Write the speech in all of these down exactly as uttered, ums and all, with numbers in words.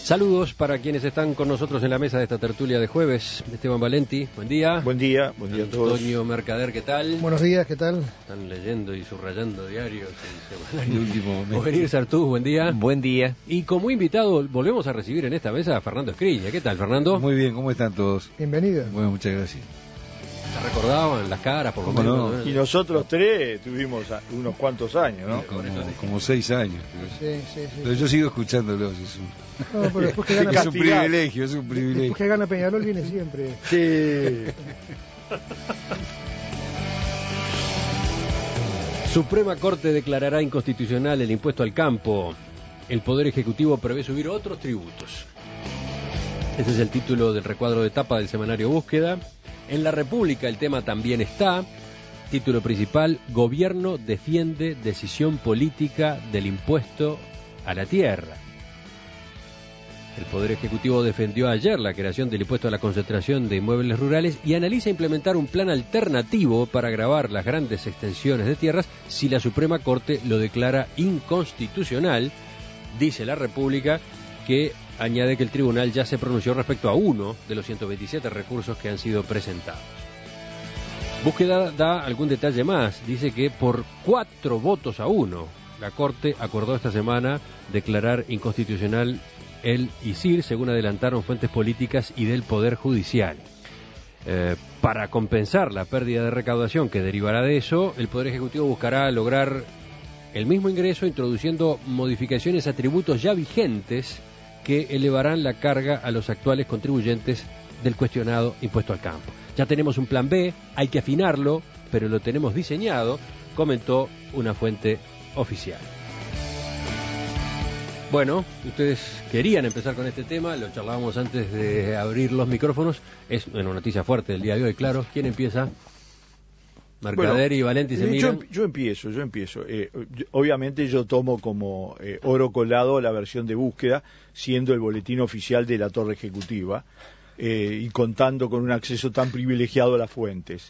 Saludos para quienes están con nosotros en la mesa de esta tertulia de jueves. Esteban Valenti, buen día. Buen día, buen día a todos. Antonio Mercader, ¿qué tal? Buenos días, ¿qué tal? Están leyendo y subrayando diarios y semanarios. El último momento. Ovenir Sartús, buen día. Buen día. Y como invitado volvemos a recibir en esta mesa a Fernando Escrilla. ¿Qué tal, Fernando? Muy bien, ¿cómo están todos? Bienvenido. Bueno, muchas gracias. ¿Se recordaban las caras, por lo ¿Cómo menos? no? ¿no? Y nosotros tres tuvimos unos cuantos años, ¿no? Como, como seis años. Sí, sí, sí. Pero yo sigo escuchándolos. Es un, No, pero después que gana, es un privilegio, es un privilegio. después que gana Peñarol viene siempre. Sí. Suprema Corte declarará inconstitucional el impuesto al campo. El Poder Ejecutivo prevé subir otros tributos. Ese es el título del recuadro de tapa del semanario Búsqueda. En La República el tema también está. Título principal: Gobierno defiende decisión política del impuesto a la tierra. El Poder Ejecutivo defendió ayer la creación del impuesto a la concentración de inmuebles rurales y analiza implementar un plan alternativo para gravar las grandes extensiones de tierras si la Suprema Corte lo declara inconstitucional. Dice La República que añade que el tribunal ya se pronunció respecto a uno de los ciento veintisiete recursos que han sido presentados. Búsqueda da algún detalle más. Dice que por cuatro votos a uno, la Corte acordó esta semana declarar inconstitucional el I S I R, según adelantaron fuentes políticas y del Poder Judicial. Eh, para compensar la pérdida de recaudación que derivará de eso, el Poder Ejecutivo buscará lograr el mismo ingreso introduciendo modificaciones a tributos ya vigentes que elevarán la carga a los actuales contribuyentes del cuestionado impuesto al campo. Ya tenemos un plan B, hay que afinarlo, pero lo tenemos diseñado, comentó una fuente oficial. Bueno, ustedes querían empezar con este tema, lo charlábamos antes de abrir los micrófonos. Es una noticia fuerte del día de hoy, claro. ¿Quién empieza? Mercader bueno, y Valenti se miran. Yo, yo empiezo, yo empiezo. Eh, yo, obviamente yo tomo como eh, oro colado la versión de Búsqueda, siendo el boletín oficial de la Torre Ejecutiva eh, y contando con un acceso tan privilegiado a las fuentes.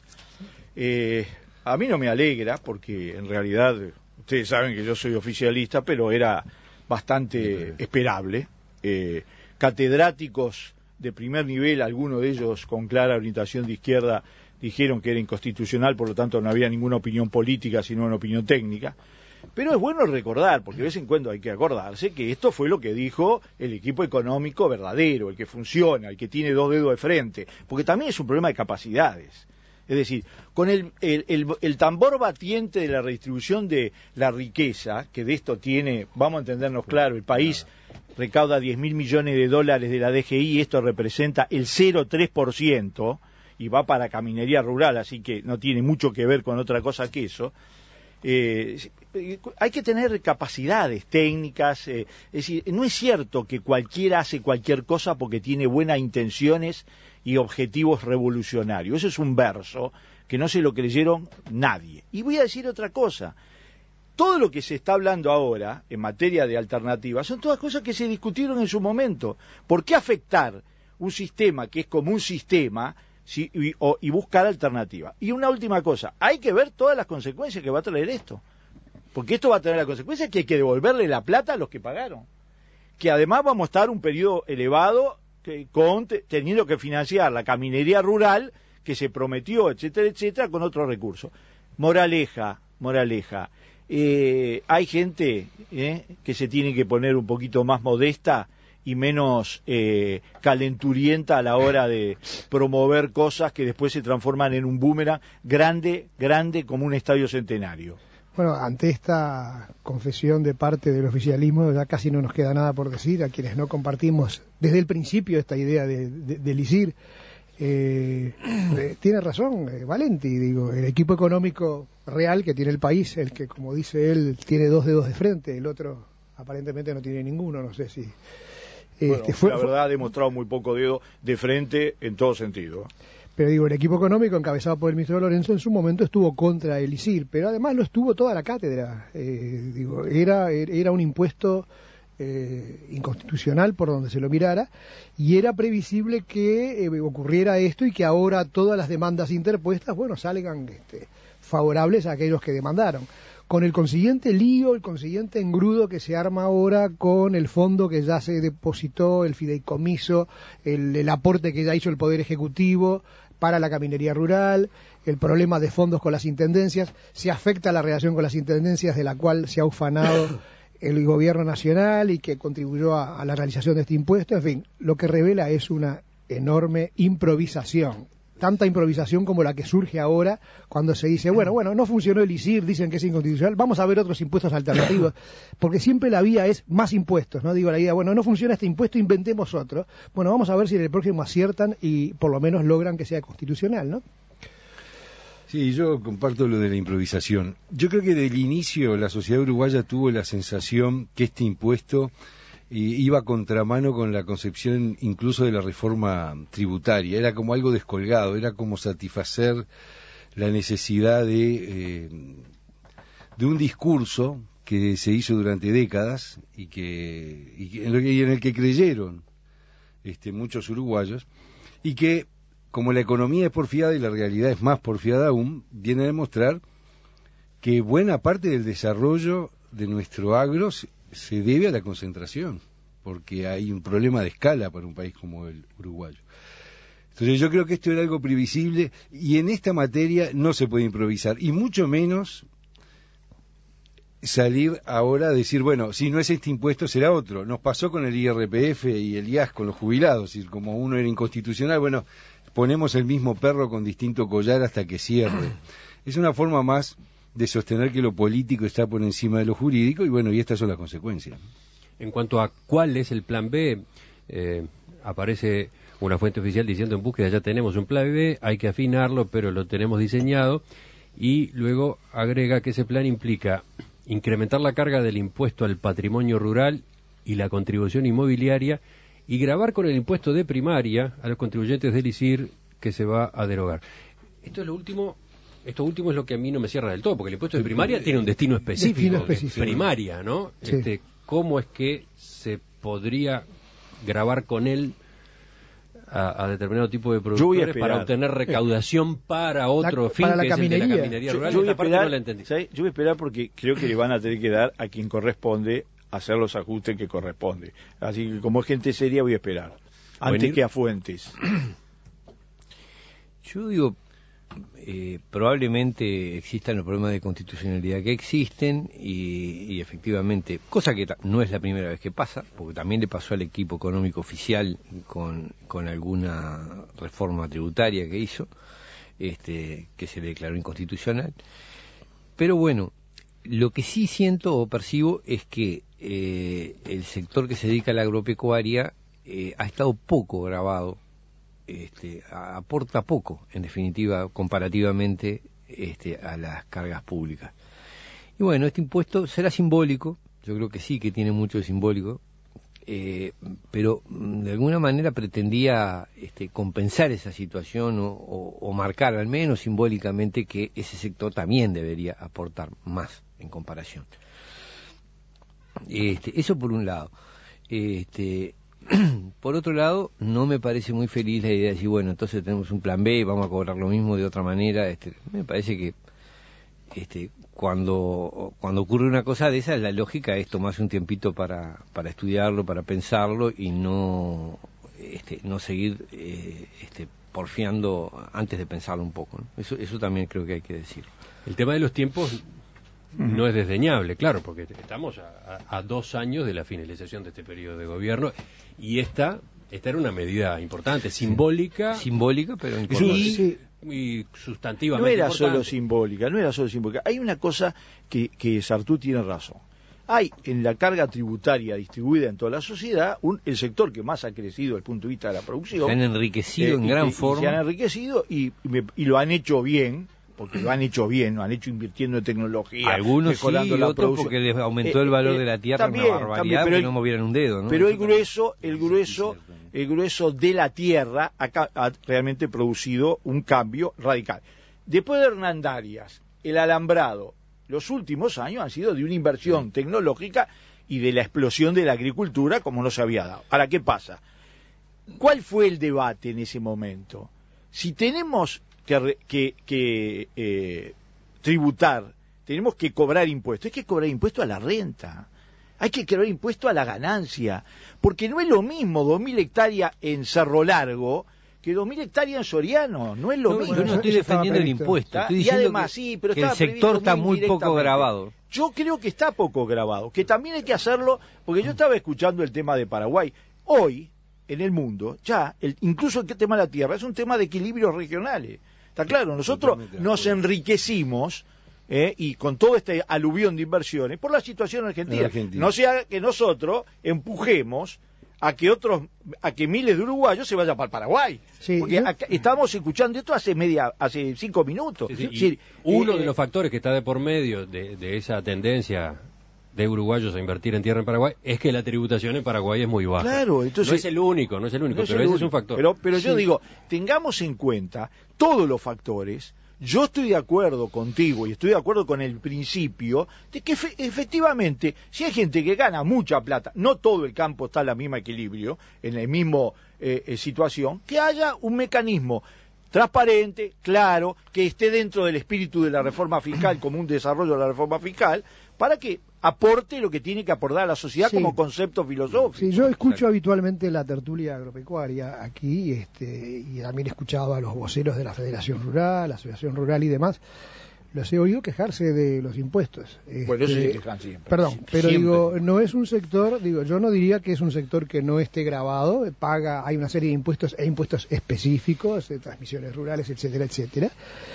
Eh, a mí no me alegra porque en realidad ustedes saben que yo soy oficialista, pero era bastante esperable. Eh, catedráticos de primer nivel, algunos de ellos con clara orientación de izquierda, dijeron que era inconstitucional, por lo tanto no había ninguna opinión política, sino una opinión técnica. Pero es bueno recordar, porque de vez en cuando hay que acordarse, que esto fue lo que dijo el equipo económico verdadero, el que funciona, el que tiene dos dedos de frente, porque también es un problema de capacidades. Es decir, con el, el, el, el tambor batiente de la redistribución de la riqueza, que de esto tiene, vamos a entendernos claro, el país recauda diez mil millones de dólares de la D G I y esto representa el cero coma tres por ciento, y va para caminería rural, así que no tiene mucho que ver con otra cosa que eso. Eh, hay que tener capacidades técnicas, eh, es decir, no es cierto que cualquiera hace cualquier cosa porque tiene buenas intenciones y objetivos revolucionarios. Eso es un verso que no se lo creyeron nadie. Y voy a decir otra cosa. Todo lo que se está hablando ahora en materia de alternativas son todas cosas que se discutieron en su momento. ¿Por qué afectar un sistema que es como un sistema Sí, y, o, y buscar alternativas? Y una última cosa, hay que ver todas las consecuencias que va a traer esto, porque esto va a tener la consecuencia que hay que devolverle la plata a los que pagaron, que además vamos a estar un periodo elevado que, con te, teniendo que financiar la caminería rural que se prometió, etcétera, etcétera, con otros recursos. Moraleja, moraleja, eh, hay gente eh, que se tiene que poner un poquito más modesta y menos eh, calenturienta a la hora de promover cosas que después se transforman en un boomerang grande, grande como un estadio centenario. Bueno, ante esta confesión de parte del oficialismo ya casi no nos queda nada por decir a quienes no compartimos desde el principio esta idea de, de, del I S I R. Eh, eh, tiene razón eh, Valenti, digo, el equipo económico real que tiene el país, el que como dice él tiene dos dedos de frente, el otro aparentemente no tiene ninguno, no sé si... Bueno, este, fue, la verdad ha demostrado muy poco dedo de frente en todo sentido. Pero digo, el equipo económico encabezado por el ministro Lorenzo en su momento estuvo contra el I S I R, pero además lo estuvo toda la cátedra. Eh, digo, era, era un impuesto eh, inconstitucional por donde se lo mirara, y era previsible que eh, ocurriera esto y que ahora todas las demandas interpuestas, bueno, salgan este, favorables a aquellos que demandaron. con el consiguiente lío, el consiguiente engrudo que se arma ahora con el fondo que ya se depositó, el fideicomiso, el, el aporte que ya hizo el Poder Ejecutivo para la caminería rural, el problema de fondos con las intendencias, se afecta la relación con las intendencias de la cual se ha ufanado el gobierno nacional y que contribuyó a, a la realización de este impuesto. En fin, lo que revela es una enorme improvisación, tanta improvisación como la que surge ahora cuando se dice, bueno, bueno, no funcionó el I S I R, dicen que es inconstitucional, vamos a ver otros impuestos alternativos, porque siempre la vía es más impuestos, ¿no? Digo, la idea, bueno, no funciona este impuesto, inventemos otro. Bueno, vamos a ver si en el próximo aciertan y por lo menos logran que sea constitucional, ¿no? Sí, yo comparto lo de la improvisación. Yo creo que del inicio la sociedad uruguaya tuvo la sensación que este impuesto y iba a contramano con la concepción incluso de la reforma tributaria, era como algo descolgado, era como satisfacer la necesidad de, eh, de un discurso que se hizo durante décadas y que, y que en, lo que, y en el que creyeron este, muchos uruguayos, y que como la economía es porfiada y la realidad es más porfiada aún, viene a demostrar que buena parte del desarrollo de nuestro agro se debe a la concentración, porque hay un problema de escala para un país como el uruguayo. Entonces yo creo que esto era algo previsible y en esta materia no se puede improvisar, y mucho menos salir ahora a decir, bueno, si no es este impuesto será otro. Nos pasó con el I R P F y el I A S con los jubilados, y como uno era inconstitucional, bueno, ponemos el mismo perro con distinto collar hasta que cierre. Es una forma más de sostener que lo político está por encima de lo jurídico, y bueno, y estas son las consecuencias. En cuanto a cuál es el plan B, eh, aparece una fuente oficial diciendo en búsqueda ya tenemos un plan B, hay que afinarlo, pero lo tenemos diseñado, y luego agrega que ese plan implica incrementar la carga del impuesto al patrimonio rural y la contribución inmobiliaria, y gravar con el impuesto de primaria a los contribuyentes del I S I R, que se va a derogar. Esto es lo último, esto último es lo que a mí no me cierra del todo, porque el impuesto de primaria tiene un destino específico, destino específico. primaria, ¿no? Sí. Este, ¿cómo es que se podría gravar con él a, a determinado tipo de productores para obtener recaudación para otro la, fin, para que la es el de la caminería. caminería Yo, rural? yo voy a Esta parte esperar, no la entendí. ¿sabes? Yo voy a esperar porque creo que le van a tener que dar a quien corresponde hacer los ajustes que corresponde. Así que como es gente seria voy a esperar, antes Venir. que a fuentes. Yo digo, eh, probablemente existan los problemas de constitucionalidad que existen y, y efectivamente, cosa que ta- no es la primera vez que pasa, porque también le pasó al equipo económico oficial con, con alguna reforma tributaria que hizo, este, que se le declaró inconstitucional. Pero bueno, lo que sí siento o percibo es que eh, el sector que se dedica a la agropecuaria eh, ha estado poco grabado. Este, aporta poco, en definitiva, comparativamente este, a las cargas públicas. Y bueno, este impuesto será simbólico, yo creo que sí, que tiene mucho de simbólico, eh, pero de alguna manera pretendía este, compensar esa situación o, o, o marcar al menos simbólicamente que ese sector también debería aportar más en comparación. Este, eso por un lado. Este, Por otro lado, no me parece muy feliz la idea de decir, bueno, entonces tenemos un plan B, vamos a cobrar lo mismo de otra manera. Este, me parece que este, cuando cuando ocurre una cosa de esa, la lógica es tomarse un tiempito para, para estudiarlo, para pensarlo y no este, no seguir eh, este, porfiando antes de pensarlo un poco, ¿no? Eso, eso también creo que hay que decir. El tema de los tiempos no es desdeñable, claro, porque estamos a, a, a dos años de la finalización de este periodo de gobierno, y esta esta era una medida importante, simbólica, simbólica, pero importante. y, Sí. y sustantivamente No era importante. solo simbólica, no era solo simbólica. Hay una cosa que, que Sartú tiene razón. Hay en la carga tributaria distribuida en toda la sociedad un, el sector que más ha crecido desde el punto de vista de la producción. Se han enriquecido eh, en y, gran y, forma. Y se han enriquecido y, y, me, y lo han hecho bien, porque lo han hecho bien, lo han hecho invirtiendo en tecnología, algunos sí, mejorando y la otros producción. porque les aumentó Eh, el valor eh, de la tierra también, una barbaridad, también, pero porque el- no movieran un dedo, ¿no? Pero el Eso también. grueso, el grueso, el grueso de la tierra acá ha realmente producido un cambio radical. Después de Hernandarias, el alambrado, los últimos años han sido de una inversión tecnológica y de la explosión de la agricultura como no se había dado. Ahora, ¿qué pasa? ¿Cuál fue el debate en ese momento? Si tenemos que, re- que, que eh, tributar tenemos que cobrar impuestos. Hay que cobrar impuestos a la renta. Hay que cobrar impuestos a la ganancia. Porque no es lo mismo dos mil hectáreas en Cerro Largo que dos mil hectáreas en Soriano. No es lo no, mismo. Yo no estoy defendiendo el impuesto. Estoy y además, que, sí, pero que el sector está muy poco grabado. Yo creo que está poco grabado. Que también hay que hacerlo, porque yo estaba escuchando el tema de Paraguay. Hoy, en el mundo, ya, el, incluso el tema de la tierra, es un tema de equilibrios regionales. Está claro, nosotros nos enriquecimos eh, y con todo este aluvión de inversiones por la situación argentina. En Argentina. No sea que nosotros empujemos a que otros, a que miles de uruguayos se vayan para el Paraguay. Sí, porque yo... acá, estamos escuchando esto hace media, hace cinco minutos. Sí, sí, sí, uno eh, de los factores que está de por medio de, de esa tendencia de uruguayos a invertir en tierra en Paraguay es que la tributación en Paraguay es muy baja. Claro, entonces no es el único, no es el único, no es pero el ese único. Es un factor. Pero, pero sí. Yo digo, tengamos en cuenta todos los factores. Yo estoy de acuerdo contigo y estoy de acuerdo con el principio de que efe, efectivamente, si hay gente que gana mucha plata, no todo el campo está en el mismo equilibrio, en la misma eh, situación, que haya un mecanismo transparente, claro, que esté dentro del espíritu de la reforma fiscal como un desarrollo de la reforma fiscal, para que aporte lo que tiene que aportar a la sociedad sí. Como concepto filosófico. Sí, yo escucho Exacto. habitualmente la tertulia agropecuaria aquí, este, y también he escuchado a los voceros de la Federación Rural, la Asociación Rural y demás. Los he oído quejarse de los impuestos. Bueno, este, eso sí quejan siempre. Perdón, pero siempre. digo, no es un sector, digo, yo no diría que es un sector que no esté grabado, paga, hay una serie de impuestos e impuestos específicos, de transmisiones rurales, etcétera, etcétera.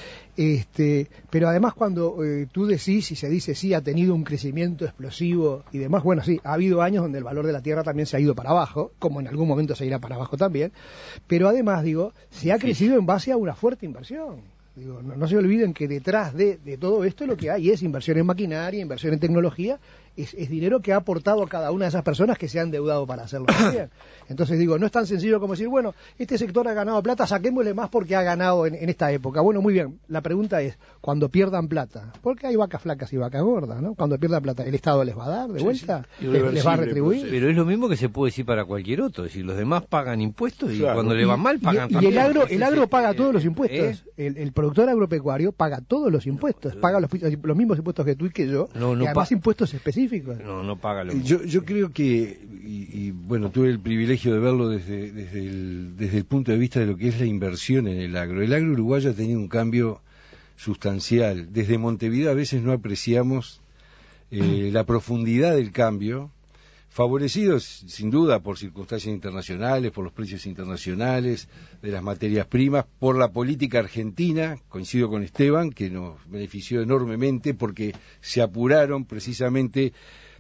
Este, pero además cuando eh, tú decís y se dice sí ha tenido un crecimiento explosivo y demás, bueno sí, ha habido años donde el valor de la tierra también se ha ido para abajo, como en algún momento se irá para abajo también, pero además digo, se ha crecido en base a una fuerte inversión. Digo, no, no se olviden que detrás de, de todo esto lo que hay es inversión en maquinaria, inversión en tecnología, es, es dinero que ha aportado a cada una de esas personas que se han endeudado para hacerlo también. Entonces digo, no es tan sencillo como decir, bueno, este sector ha ganado plata, saquémosle más porque ha ganado en, en esta época. Bueno, muy bien, la pregunta es, cuando pierdan plata, porque hay vacas flacas y vacas gordas, ¿no? Cuando pierdan plata, ¿el Estado les va a dar de vuelta? Sí, sí. ¿Les, ¿Les va a retribuir? Pero es lo mismo que se puede decir para cualquier otro, es decir, los demás pagan impuestos y claro. Cuando le va mal pagan y, también. Y el agro, el agro paga todos los impuestos, ¿Eh? el, el productor agropecuario paga todos los impuestos, paga los, los mismos impuestos que tú y que yo, no, no y además impuestos específicos. No, no paga lo mismo. Yo, yo creo que, y, y bueno, tuve el privilegio de verlo desde, desde, el, desde el punto de vista de lo que es la inversión en el agro. El agro uruguayo ha tenido un cambio sustancial. Desde Montevideo a veces no apreciamos eh, la profundidad del cambio, favorecidos sin duda por circunstancias internacionales, por los precios internacionales de las materias primas, por la política argentina, coincido con Esteban, que nos benefició enormemente porque se apuraron precisamente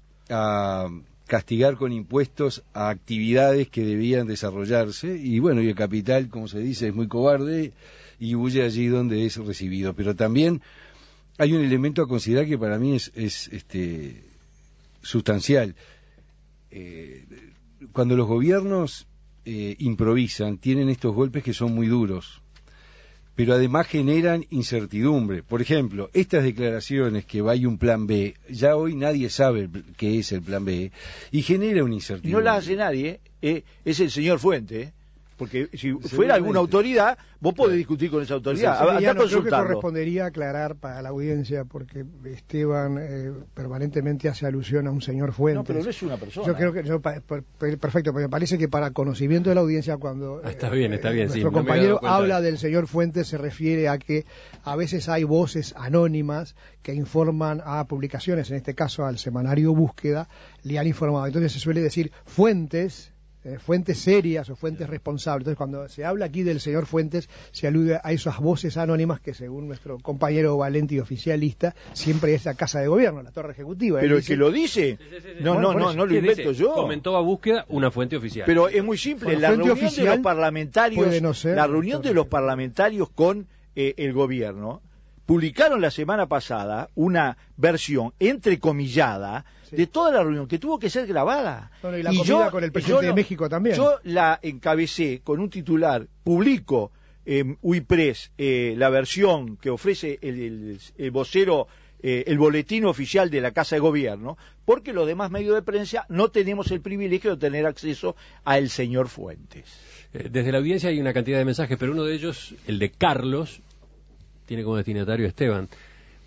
a castigar con impuestos a actividades que debían desarrollarse, y bueno, y el capital, como se dice, es muy cobarde y huye allí donde es recibido. Pero también hay un elemento a considerar que para mí es, es este, sustancial. Eh, cuando los gobiernos eh, improvisan, tienen estos golpes que son muy duros, pero además generan incertidumbre. Por ejemplo, estas declaraciones que va a un plan B, ya hoy nadie sabe qué es el plan B, y genera una incertidumbre. No la hace nadie, eh, es el señor Fuente, ¿eh? Porque si fuera alguna autoridad, vos podés discutir con esa autoridad. Sí, sí, ya no, creo que correspondería aclarar para la audiencia, porque Esteban eh, permanentemente hace alusión a un señor Fuentes. No, pero no es una persona. Yo creo que, yo, perfecto, pero me parece que para conocimiento de la audiencia, cuando ah, está bien, está bien, eh, nuestro sí, compañero no habla del señor Fuentes, se refiere a que a veces hay voces anónimas que informan a publicaciones, en este caso al semanario Búsqueda, le han informado. Entonces se suele decir Fuentes, Eh, fuentes serias o fuentes responsables. Entonces, cuando se habla aquí del señor Fuentes, se alude a esas voces anónimas que, según nuestro compañero Valenti oficialista, siempre es la Casa de Gobierno, la Torre Ejecutiva. Pero el que lo dice, sí, sí, sí, sí. no, bueno, no, no, no lo invento yo. Comentó a Búsqueda una fuente oficial. Pero es muy simple, bueno, la reunión de los parlamentarios, no ser, la reunión de los parlamentarios con eh, el gobierno, publicaron la semana pasada una versión entrecomillada sí. de toda la reunión que tuvo que ser grabada. Bueno, y la y comida yo, con el presidente yo, de México también. Yo la encabecé con un titular, publico en eh, UIPRES eh, la versión que ofrece el, el, el vocero, eh, el boletín oficial de la Casa de Gobierno, porque los demás medios de prensa no tenemos el privilegio de tener acceso al señor Fuentes. Desde la audiencia hay una cantidad de mensajes, pero uno de ellos, el de Carlos, tiene como destinatario a Esteban.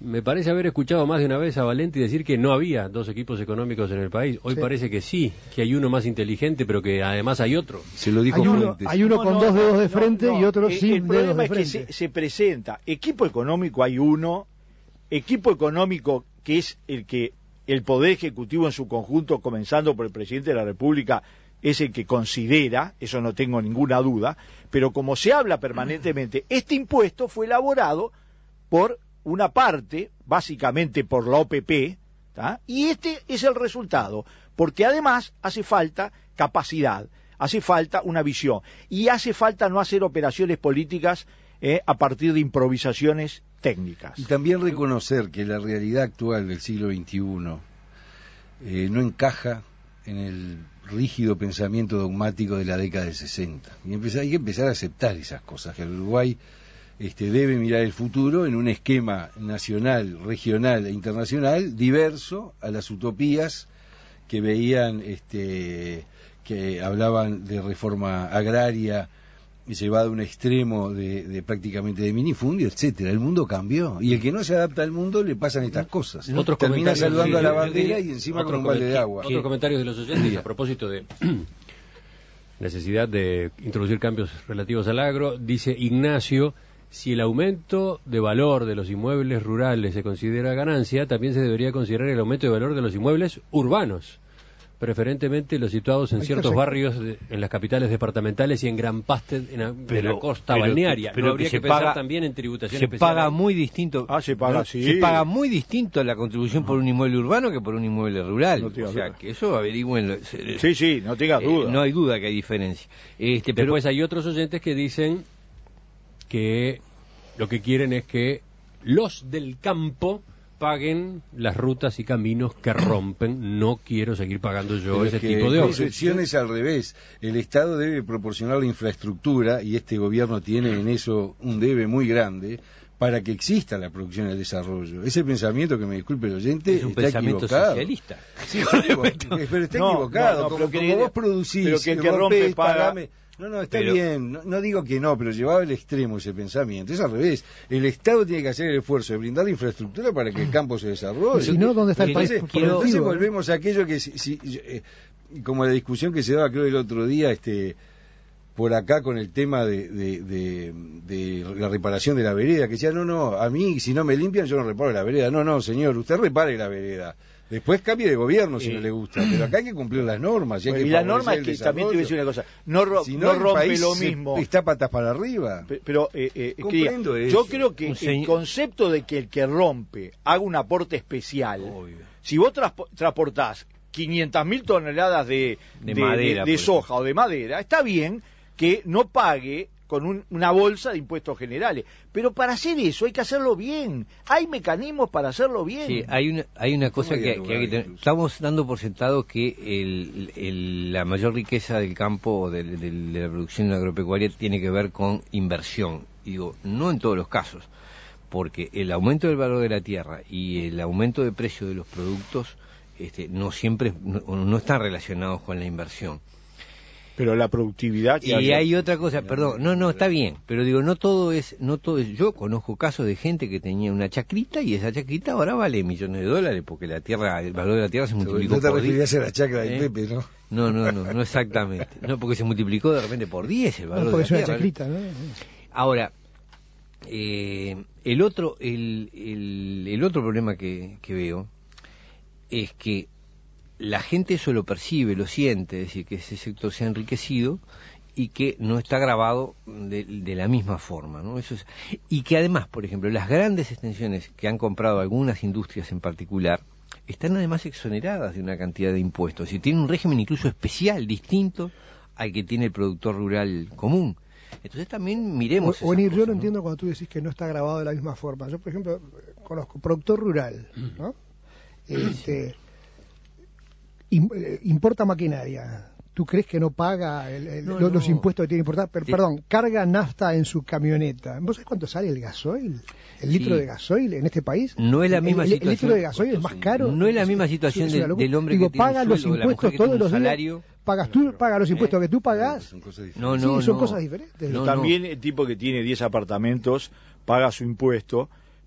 Me parece haber escuchado más de una vez a Valenti decir que no había dos equipos económicos en el país. Hoy sí. Parece que sí, que hay uno más inteligente, pero que además hay otro. Se lo dijo hay uno, hay uno no, con no, dos dedos no, de frente no, no. y otro el, sin el dedos de frente. El problema es que se, se presenta, equipo económico hay uno, equipo económico que es el que el Poder Ejecutivo en su conjunto, comenzando por el Presidente de la República, es el que considera, eso no tengo ninguna duda, pero como se habla permanentemente, este impuesto fue elaborado por una parte, básicamente por la O P P, ¿tá? Y este es el resultado, porque además hace falta capacidad, hace falta una visión, y hace falta no hacer operaciones políticas eh, a partir de improvisaciones técnicas. Y también reconocer que la realidad actual del siglo veintiuno eh, no encaja en el rígido pensamiento dogmático de la década del sesenta. Y empezar, hay que empezar a aceptar esas cosas, que el Uruguay este, debe mirar el futuro en un esquema nacional, regional e internacional diverso a las utopías que veían, este, que hablaban de reforma agraria llevado a un extremo de, de prácticamente de minifundio, etcétera. El mundo cambió y el que no se adapta al mundo le pasan estas cosas. Otros Termina saludando sí, a la bandera y encima con un balde de agua. Otros comentarios de los oyentes a propósito de necesidad de introducir cambios relativos al agro. Dice Ignacio, si el aumento de valor de los inmuebles rurales se considera ganancia, también se debería considerar el aumento de valor de los inmuebles urbanos, preferentemente los situados en ciertos barrios de, en las capitales departamentales y en gran parte en la, pero, de la costa pero, balnearia. Pero no habría que, que pensar paga, también en tributación se especial. paga muy distinto. Ah, se paga, ¿no? sí. Se paga muy distinto la contribución no. por un inmueble urbano que por un inmueble rural. No o sea, duda. que eso averigüen. Sí, sí, no tengas eh, duda. No hay duda que hay diferencia. Este, pero Después hay otros oyentes que dicen que lo que quieren es que los del campo paguen las rutas y caminos que rompen. No quiero seguir pagando yo pero ese que tipo de obras. La concepción es al revés. El Estado debe proporcionar la infraestructura y este gobierno tiene en eso un debe muy grande para que exista la producción y el desarrollo. Ese pensamiento, que me disculpe el oyente, es un está pensamiento equivocado. Socialista. Sí, pero, pero está no, equivocado. No, no, como, como como vos producís, pero que el que rompés, rompe paga. Pagame. No, no, está pero, bien, no, no digo que no, pero llevado al extremo ese pensamiento, es al revés. El Estado tiene que hacer el esfuerzo de brindar la infraestructura para que el campo se desarrolle. Si no, ¿dónde está el país? Entonces, entonces volvemos a aquello que, si, si, eh, como la discusión que se daba creo el otro día, este por acá con el tema de, de, de, de la reparación de la vereda, que decía, no, no, a mí si no me limpian yo no reparo la vereda. No, no, señor, usted repare la vereda. Después cambie de gobierno si eh, no le gusta, pero acá hay que cumplir las normas. Y, hay bueno, que y las normas que también te voy a decir una cosa, no, ro si no, no rompe lo mismo. Está patas para arriba. Pero eh, eh, quería, yo creo que el concepto de que el que rompe haga un aporte especial, obvio. Si vos tra transportás quinientas mil toneladas de, de, de, madera, de, de soja o de madera, está bien que no pague con un, una bolsa de impuestos generales. Pero para hacer eso hay que hacerlo bien. Hay mecanismos para hacerlo bien. Sí, hay una, hay una cosa que, que hay que tener. Estamos dando por sentado que el, el, la mayor riqueza del campo o de, de, de la producción agropecuaria tiene que ver con inversión. Y digo, no en todos los casos, porque el aumento del valor de la tierra y el aumento de precio de los productos este, no siempre, no, no están relacionados con la inversión. Pero la productividad... Y hay, hay otra cosa, perdón, no, no, está bien, pero digo, no todo es, no todo es, yo conozco casos de gente que tenía una chacrita y esa chacrita ahora vale millones de dólares porque la tierra, el valor de la tierra se multiplicó. No te por referías a la chacra de ¿Eh? Pepe, ¿no? No, no, no, no exactamente, no, porque se multiplicó de repente por diez el valor no, de la tierra. Es una chacrita, ¿no? Ahora, eh, el otro, el, el, el otro problema que, que veo es que la gente eso lo percibe, lo siente, es decir, que ese sector se ha enriquecido y que no está grabado de, de la misma forma, ¿no? Eso es, y que además, por ejemplo, las grandes extensiones que han comprado algunas industrias en particular están además exoneradas de una cantidad de impuestos y tienen un régimen incluso especial, distinto al que tiene el productor rural común. Entonces también miremos. O, o yo no entiendo cuando tú decís que no está grabado de la misma forma. Yo, por ejemplo, conozco productor rural, ¿no? Este... importa maquinaria. ¿Tú crees que no paga el, el, no, los, no. los impuestos que tiene que importar? Per, sí. Perdón, carga nafta en su camioneta. ¿Vos sabés cuánto sale el gasoil? ¿El sí. litro de gasoil en este país? No es la misma el, situación. ¿El litro de gasoil es más caro? No es la misma situación sí, de, del hombre Digo, que tiene paga un los sueldo, impuestos todos los salario. días. Pagas tú, pagas los impuestos ¿Eh? que tú pagás. No, no, sí, son no. cosas diferentes. No, También no. el tipo que tiene diez apartamentos paga su impuesto,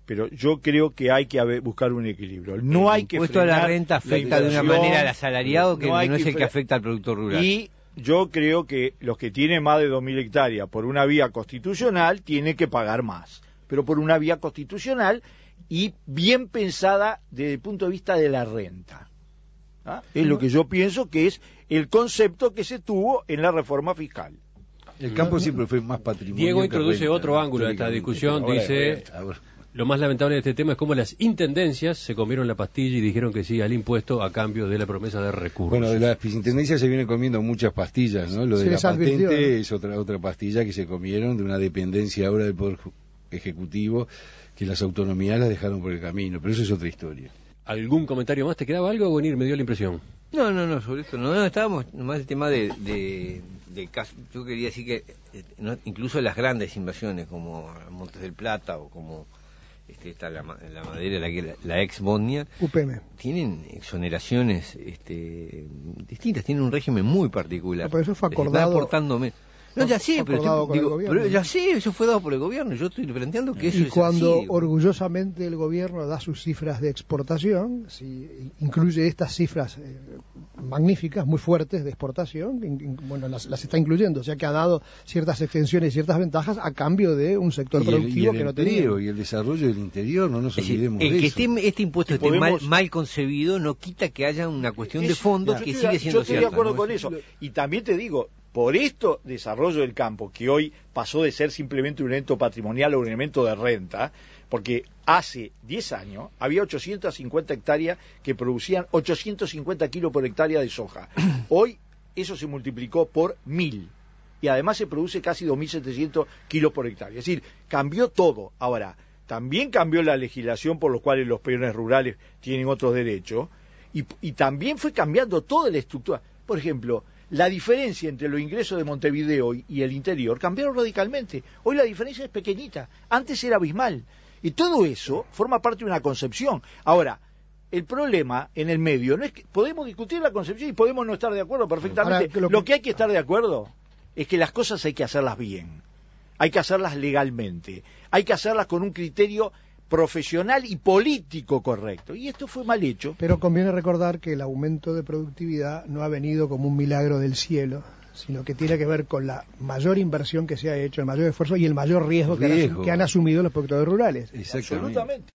pero yo creo que hay que haber, buscar un equilibrio. No hay que frenar. El impuesto a la renta afecta de una manera al asalariado que no, no es que el que afecta al productor rural. Y yo creo que los que tienen más de dos mil hectáreas por una vía constitucional tienen que pagar más, pero por una vía constitucional y bien pensada desde el punto de vista de la renta. ¿Ah? Es lo que yo pienso que es el concepto que se tuvo en la reforma fiscal. El campo siempre fue más patrimonio. Diego introduce renta, otro ángulo de esta discusión, ahora, dice, ahora, ahora. Lo más lamentable de este tema es cómo las intendencias se comieron la pastilla y dijeron que sí al impuesto a cambio de la promesa de recursos. Bueno, de las intendencias se vienen comiendo muchas pastillas, ¿no? Lo de la patente es otra otra pastilla que se comieron de una dependencia ahora del Poder Ejecutivo que las autonomías las dejaron por el camino, pero eso es otra historia. ¿Algún comentario más? ¿Te quedaba algo, Bonir? Me dio la impresión. No, no, no, sobre esto no, no estábamos nomás el tema de, de, de caso. Yo quería decir que eh, no, incluso las grandes inversiones como Montes del Plata o como este, esta, la, la madera, la, la, la ex Bosnia, U P M, tienen exoneraciones este, distintas, tienen un régimen muy particular. No, pero eso fue acordado. Está aportándome. No, ya sé, pero, estoy, digo, pero ya sé, eso fue dado por el gobierno. Yo estoy planteando que eso y es cuando así, orgullosamente el gobierno da sus cifras de exportación, si incluye estas cifras eh, magníficas, muy fuertes de exportación, in, in, bueno, las, las está incluyendo, o sea que ha dado ciertas extensiones y ciertas ventajas a cambio de un sector y productivo el, y el que no empleo, tenía. Y el desarrollo del interior, no nos olvidemos el de que eso. Esté, este impuesto esté podemos... mal, mal concebido no quita que haya una cuestión es, de fondo ya, que yo sigue estoy, siendo yo estoy cierta. de acuerdo ¿no? con eso. Y también te digo, por esto desarrollo del campo, que hoy pasó de ser simplemente un elemento patrimonial a un elemento de renta, porque hace diez años había ochocientas cincuenta hectáreas que producían ochocientos cincuenta kilos por hectárea de soja. Hoy eso se multiplicó por mil. Y además se produce casi dos mil setecientos kilos por hectárea. Es decir, cambió todo. Ahora, también cambió la legislación por los cuales los peones rurales tienen otros derechos. Y, y también fue cambiando toda la estructura. Por ejemplo, la diferencia entre los ingresos de Montevideo y, y el interior cambiaron radicalmente. Hoy la diferencia es pequeñita, antes era abismal. Y todo eso forma parte de una concepción. Ahora, el problema en el medio no es que podemos discutir la concepción y podemos no estar de acuerdo perfectamente. Ahora, lo, lo que hay que estar de acuerdo es que las cosas hay que hacerlas bien. Hay que hacerlas legalmente. Hay que hacerlas con un criterio profesional y político correcto, y esto fue mal hecho. Pero conviene recordar que el aumento de productividad no ha venido como un milagro del cielo, sino que tiene que ver con la mayor inversión que se ha hecho, el mayor esfuerzo y el mayor riesgo, riesgo. Que, han, que han asumido los productores rurales. Exactamente. Absolutamente.